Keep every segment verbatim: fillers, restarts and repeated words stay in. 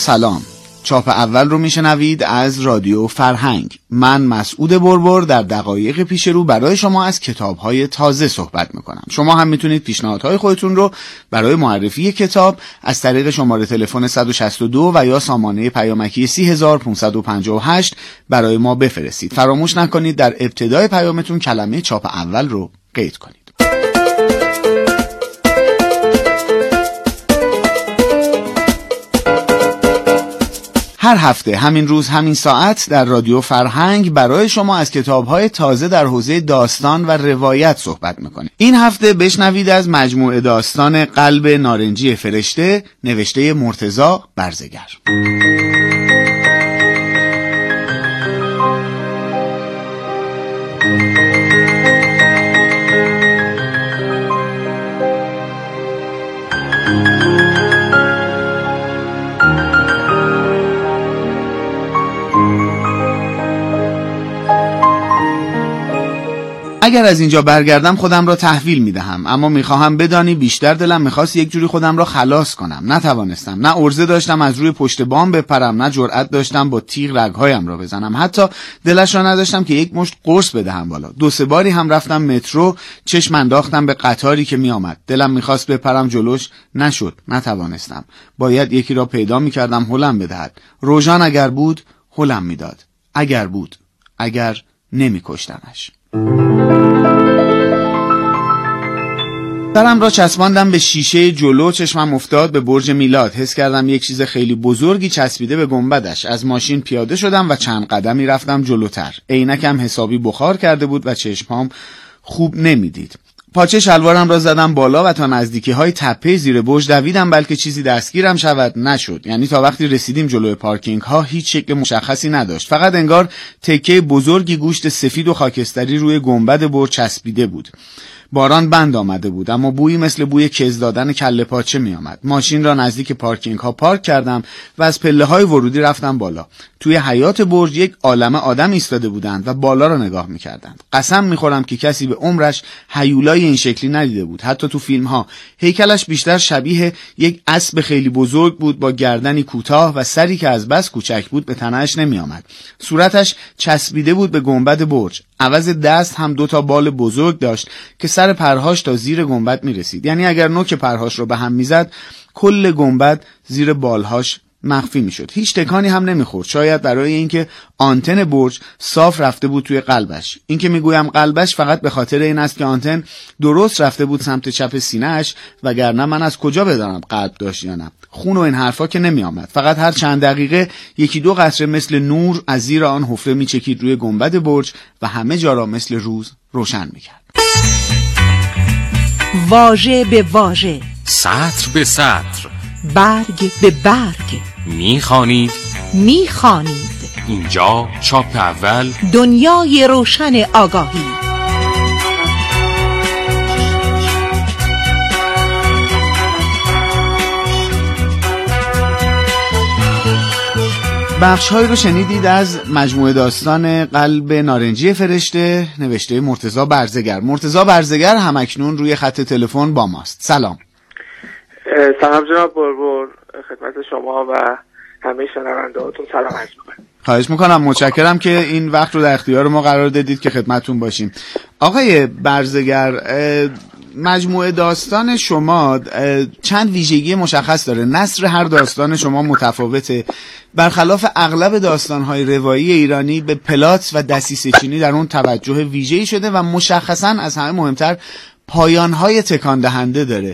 سلام، چاپ اول رو میشنوید از رادیو فرهنگ. من مسعود بربر در دقایق پیش رو برای شما از کتاب‌های تازه صحبت میکنم. شما هم میتونید پیشنهادهای خودتون رو برای معرفی کتاب از طریق شماره تلفن صد و شصت و دو و یا سامانه پیامکی سی هزار و پانصد و پنجاه و هشت برای ما بفرستید. فراموش نکنید در ابتدای پیامتون کلمه چاپ اول رو قید کنید. هر هفته همین روز همین ساعت در رادیو فرهنگ برای شما از کتاب‌های تازه در حوزه داستان و روایت صحبت می‌کنیم. این هفته بشنوید از مجموعه داستان قلب نارنجی فرشته نوشته مرتضی برزگر. اگر از اینجا برگردم خودم را تحویل میدهم، اما میخواهم بدانی بیشتر دلم میخواست یک جوری خودم را خلاص کنم. نتوانستم. نه عرضه داشتم از روی پشت بام بپرم، نه جرأت داشتم با تیغ رگهایم را بزنم. حتی دلش را نداشتم که یک مشت قرص بدهم بالا. دو سه باری هم رفتم مترو، چشم انداختم به قطاری که میآمد. دلم میخواست بپرم جلوش، نشد. نتوانستم. باید یکی را پیدا میکردم هلم بدهد. روژان اگر بود هلم میداد. اگر بود، اگر نمیکشتمش. سرم را چسباندم به شیشه جلو، چشمم افتاد به برج میلاد. حس کردم یک چیز خیلی بزرگی چسبیده به گنبدش. از ماشین پیاده شدم و چند قدمی رفتم جلوتر. عینکم حسابی بخار کرده بود و چشمام خوب نمیدید. پاچه شلوارم را زدم بالا و تا نزدیکی های تپه زیر برج دویدم بلکه چیزی دستگیرم شود. نشد. یعنی تا وقتی رسیدیم جلوی پارکینگ ها هیچ شکل مشخصی نداشت. فقط انگار تکه بزرگی گوشت سفید و خاکستری روی گنبد برج چسبیده بود. باران بند آمده بود اما بویی مثل بوی کز دادن کله پاچه می آمد. ماشین را نزدیک پارکینگ ها پارک کردم و از پله های ورودی رفتم بالا. توی حیاط برج یک عالمه آدم ایستاده بودند و بالا را نگاه می کردند. قسم می خورم که کسی به عمرش هیولای این شکلی ندیده بود. حتی تو فیلم ها هیکلش بیشتر شبیه یک اسب خیلی بزرگ بود با گردنی کوتاه و سری که از بس کوچک بود به تنه‌اش نمی آمد. صورتش چسبیده بود به گنبد برج. عوض دست هم دو تا بال بزرگ داشت که سر پرهاش تا زیر گنبد می رسید. یعنی اگر نوک پرهاش رو به هم می زد کل گنبد زیر بالهاش مخفی می شد. هیچ تکانی هم نمی خورد. شاید برای اینکه آنتن برج صاف رفته بود توی قلبش. این که می گویم قلبش فقط به خاطر این است که آنتن درست رفته بود سمت چپ سینه‌اش، وگرنه من از کجا بدانم قلب داشت یا نه. خون و این حرفا که نمی آمد. فقط هر چند دقیقه یکی دو قطره مثل نور از زیر آن حفره می چکید روی گنبد برج و همه جا را مثل روز روشن می کرد. واژه به واژه، سطر به سطر، برگ به برگ میخوانید میخوانید اینجا چاپ اول، دنیای روشن آگاهی. بخش‌هایی رو شنیدید از مجموعه داستان قلب نارنجی فرشته نوشته مرتضی برزگر. مرتضی برزگر همکنون روی خط تلفن با ماست. سلام. سلام جناب بربر، خدمت شما و همه شنونده‌هاتون سلام عرض می‌کنم. خواهش میکنم، متشکرم که این وقت رو در اختیار ما قرار دادید که خدمتتون باشیم. آقای برزگر، مجموعه داستان شما چند ویژگی مشخص داره. نثر هر داستان شما متفاوته. برخلاف اغلب داستان‌های روایی ایرانی به پلات و دسیسه چینی در اون توجه ویژه‌ای شده و مشخصاً از همه مهمتر پایان‌های تکان دهنده داره.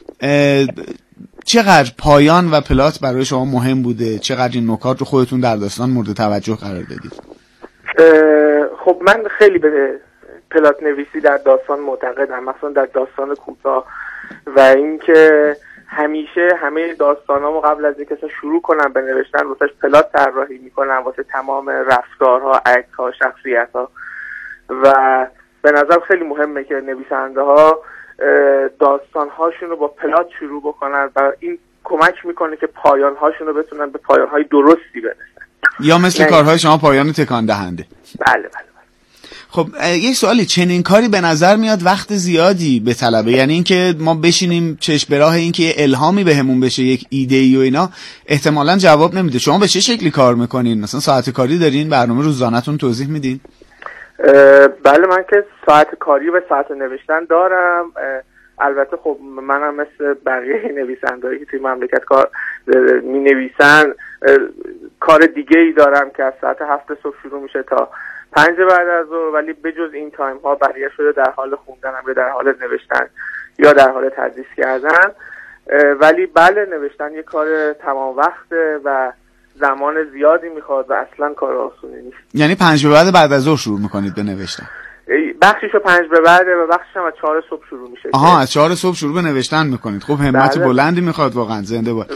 چقدر پایان و پلات برای شما مهم بوده؟ چقدر این نکات رو خودتون در داستان مورد توجه قرار دادید؟ خب من خیلی به پلات نویسی در داستان معتقدم، مثلا در داستان کوتاه، و اینکه همیشه همه داستانامو قبل از اینکه شروع کنم به نوشتن واسه پلات طراحی میکنم، واسه تمام رفتارها، عکس‌ها، شخصیت‌ها، و به نظر خیلی مهمه که نویسنده‌ها داستان‌هاشون رو با پلات شروع بکنن و این کمک میکنه که پایان‌هاشون رو بتونن به پایان‌های درستی برسن. یا مثل کارهای شما پایان تکان دهنده. بله بله. خب یک سوالی، چنین کاری به نظر میاد وقت زیادی به طلبه، یعنی اینکه ما بشینیم چشم به راه اینکه یه الهامی بهمون بشه، یک ایده ای و اینا احتمالاً جواب نمیده. شما به چه شکلی کار میکنین؟ مثلا ساعت کاری دارین؟ برنامه روزانه‌تون توضیح میدین؟ بله، من که ساعت کاری و ساعت نوشتن دارم. البته خب منم مثل بقیه نویسندهایی که توی مملکت کار می نویسن کار دیگه ای دارم که از ساعت هفت صبح شروع میشه تا پنج بعد از ظهر، ولی بجز این تایم ها بقیه شده در حال خوندنم یا در حال نوشتن یا در حال تدریس کردن. ولی بله، نوشتن یه کار تمام وقته و زمان زیادی میخواد و اصلا کار آسونی نیست. یعنی پنج به بعد بعد از ظهر شروع میکنید به نوشتن؟ بخشیشو پنج به بعده و بخشش هم از چهار صبح شروع میشه. آها، از چهار صبح شروع به نوشتن میکنید. خب همت بله. بلندی میخواد واقعا، زنده باد.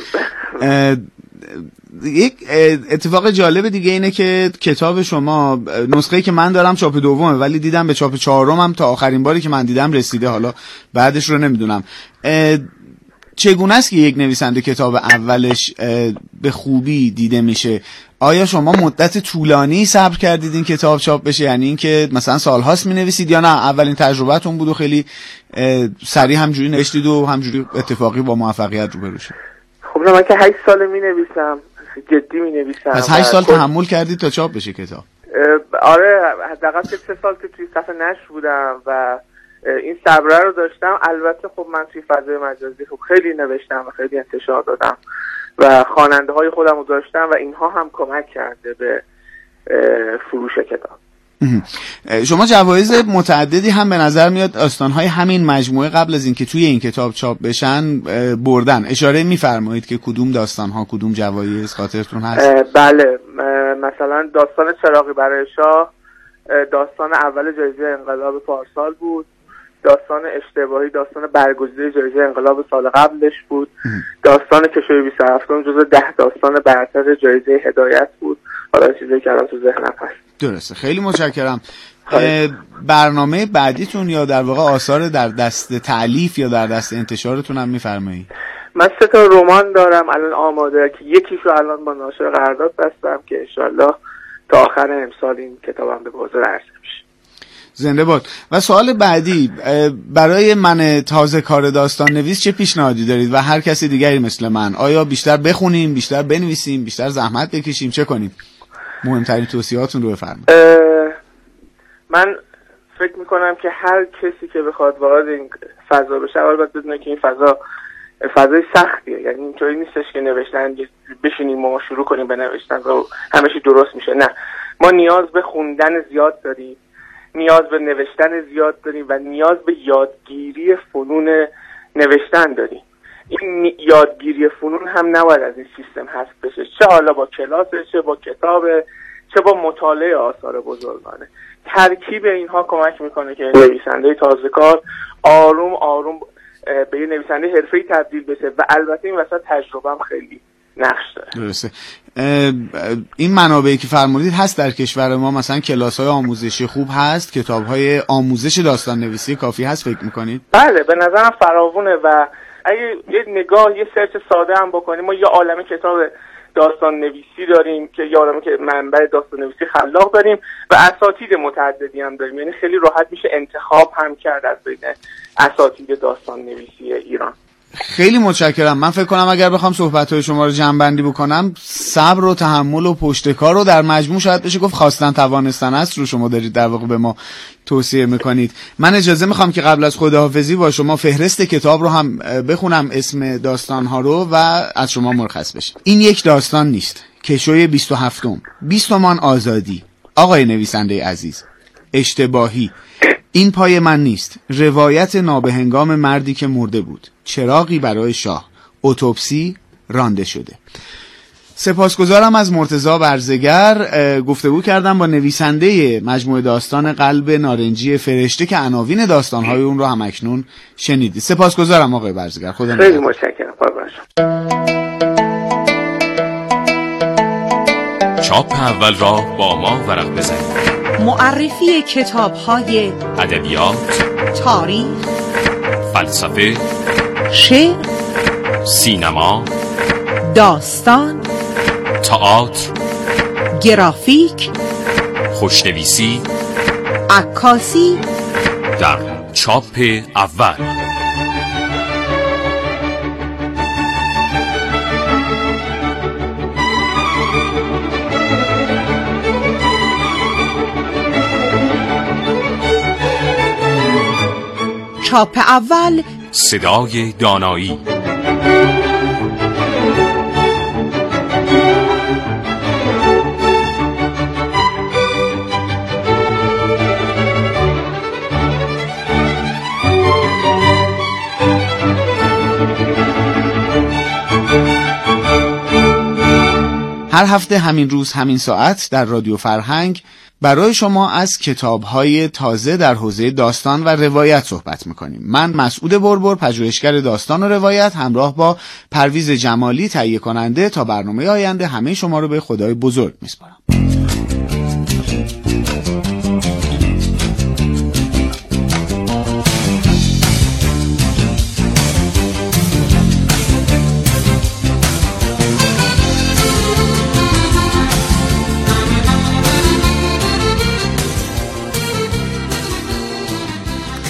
یک اتفاق جالب دیگه اینه که کتاب شما، نسخه‌ای که من دارم چاپ دومه، ولی دیدم به چاپ چهارم هم تا آخرین باری که من دیدم رسیده، حالا بعدش رو نمیدونم. چگونه است که یک نویسنده کتاب اولش به خوبی دیده میشه؟ آیا شما مدت طولانی صبر کردید این کتاب چاپ بشه؟ یعنی اینکه مثلا سالهاست مینویسید یا نه اولین تجربتون بود و خیلی سریع همجوری نوشتید و همجوری اتفاقی با موفقیت روبرو شد؟ خب من که هشت سال مینویسم، جدی مینویسم. از هشت سال تحمل کردید تا چاپ بشه کتاب؟ آره، حداقل سه سال که توی صفحه نشر بودم و این صبره رو داشتم. البته خب من توی فضای مجازی خب خیلی نوشتم و خیلی انتشار دادم و خواننده های خودم رو داشتم و اینها هم کمک کرده به فروش کتاب. شما جوایز متعددی هم به نظر میاد داستان‌های همین مجموعه قبل از اینکه توی این کتاب چاپ بشن بردن. اشاره می‌فرمایید که کدوم داستان‌ها کدوم جوایز خاطرتون هست؟ بله، مثلا داستان چراغی برای شاه داستان اول جایزه انقلاب پارسال بود. داستان اشتباهی داستان برگزیده جایزه انقلاب سال قبلش بود. داستان کشوی بیست و هفتم جزو ده داستان برتر جایزه هدایت بود. حالا چیزی که الان تو ذهنم هست. درسته، خیلی متشکرم. برنامه بعدیتون یا در واقع آثار در دست تألیف یا در دست انتشارتون هم میفرمایید؟ من سه تا رمان دارم الان آماده که یکیشو الان با ناشر قرارداد بستم که انشالله تا آخر امسال این کتابم به بازار عرضه میشه. زنده باد. و سوال بعدی، برای من تازه کار داستان نویس چه پیشنهادی دارید و هر کسی دیگری مثل من؟ آیا بیشتر بخونیم، بیشتر بنویسیم، بیشتر زحمت بکشیم، چه کنیم؟ مهمترین توصیهاتون رو بفرمایید. من فکر میکنم که هر کسی که بخواد وارد این فضا بشه اول باید بدونه که این فضا فضای سختیه. یعنی اینطوری نیستش که نوشتن بشینیم و ما شروع کنیم به نوشتن و همه چی درست میشه. نه، ما نیاز به خوندن زیاد داریم، نیاز به نوشتن زیاد داریم و نیاز به یادگیری فنون نوشتن داریم. این یادگیری فنون هم نباید از این سیستم حذف بشه، چه حالا با کلاسه، چه با کتابه، چه با مطالعه آثار بزرگانه. ترکیب اینها کمک میکنه که نویسنده تازه کار آروم آروم به یه نویسنده حرفه‌ای تبدیل بشه و البته این وسط تجربه هم خیلی نقش داره. درسته. این منابعی که فرمودید هست در کشور ما؟ مثلا کلاس‌های آموزشی خوب هست؟ کتاب‌های آموزش داستان نویسی کافی هست فکر می‌کنید؟ بله، به نظرم فراوونه و اگه یه نگاه یه سرچ ساده هم بکنیم، ما یه عالمه کتاب داستان نویسی داریم که یه عالمه که منبع داستان نویسی خلاق داریم و اساتید متعددی هم داریم. یعنی خیلی راحت میشه انتخاب هم کرد از بین اساتید داستان نویسی ایران. خیلی متشکرم. من فکر کنم اگر بخوام صحبت‌های شما رو جمع‌بندی بکنم، صبر و تحمل و پشتکار رو در مجموع شاید بشه گفت خواستن توانستن است رو شما دارید در واقع به ما توصیه میکنید. من اجازه میخوام که قبل از خداحافظی با شما فهرست کتاب رو هم بخونم، اسم داستان‌ها رو، و از شما مرخص بشم. این یک داستان نیست. کشوی بیست و هفتم، بیستمان آزادی، آقای نویسنده عزیز، اشتباهی، این پای من نیست، روایت نابهنگام مردی که مرده بود، چراغی برای شاه، اتوپسی، رانده شده. سپاسگزارم از مرتضی برزگر. گفتگو کردم با نویسنده مجموعه داستان قلب نارنجی فرشته که عناوین داستان‌های اون رو هم اکنون شنیدید. سپاسگزارم آقای برزگر. خدا نگهدار. خیلی متشکرم. چاپ اول را با ما ورق بزنید. معرفی کتاب‌های ادبیات، تاریخ، فلسفه، شعر، سینما، داستان، تئاتر، گرافیک، خوشنویسی، عکاسی در چاپ اول. چاپ اول صدای دانایی. هر هفته همین روز همین ساعت در رادیو فرهنگ برای شما از کتاب‌های تازه در حوزه داستان و روایت صحبت می‌کنیم. من مسعود بربر، پژوهشگر داستان و روایت، همراه با پرویز جمالی تهیه کننده تا برنامه آینده همه شما رو به خدای بزرگ می‌سپارم.